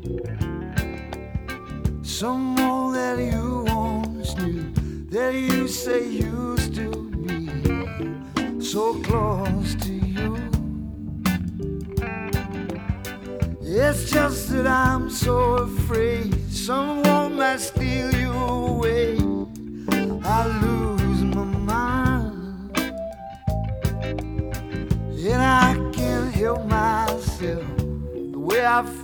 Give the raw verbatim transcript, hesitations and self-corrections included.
Someone that you once knew, that you say used to be so close to you. It's just that I'm so afraid someone might steal you away. I lose my mind, and I can't help myself the way I feel.